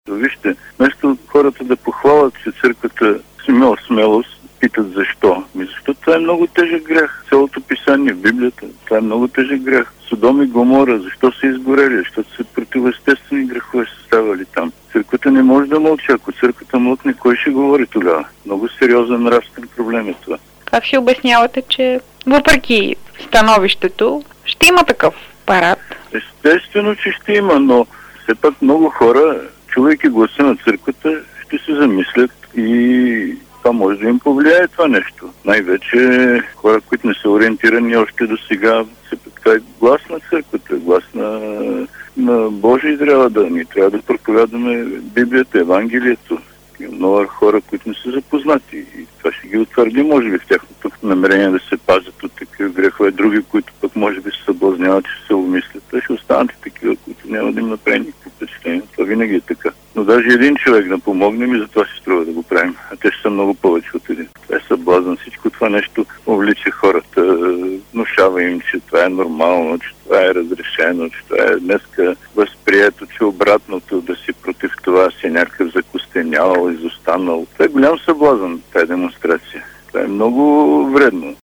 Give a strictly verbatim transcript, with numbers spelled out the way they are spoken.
Вижте, вместо хората да похвалят, че църквата си имала смелост, питат защо. Ми защото това е много тежък грях. Цялото писание в Библията, това е много тежък грях. Содом и Гомора, защо са изгорели? Защото са противоестествени грехове са ставали там. Църквата не може да мълчи. Ако църквата мълкне, кой ще говори тогава? Много сериозен нравствен проблем е това. Как ще обяснявате, че въпреки становището, ще има такъв парад? Естествено, че ще има, но все пак много хора, чувайки гласа на църквата, ще се замислят и това може да им повлияе това нещо. Най-вече хора, които не са ориентирани още до сега, все пак това е глас на църквата, глас на, на Божий трябва да ни, трябва да проповядаме Библията, Евангелието. Има много хора, които не са запознати и това ще ги утвърди, може би, в тяхното намерение да се пазят от такива грехове. Други, които пък може би се съблазняват, че се умислят. Те ще останат и такива, които няма да им направи никакво впечатление. Това винаги е така. Но даже един човек да помогне ми, затова ще струва да го правим. А те ще са много повече от един. Това е съблазън. Всичко това нещо увлича хората, внушава им, че това е нормално, че това е разрешено, че това е днеска възприето, че обратното да си против това си някакъв закостенял, изостанал. Това е голям съблазън, тази демонстрация. Това е много вредно.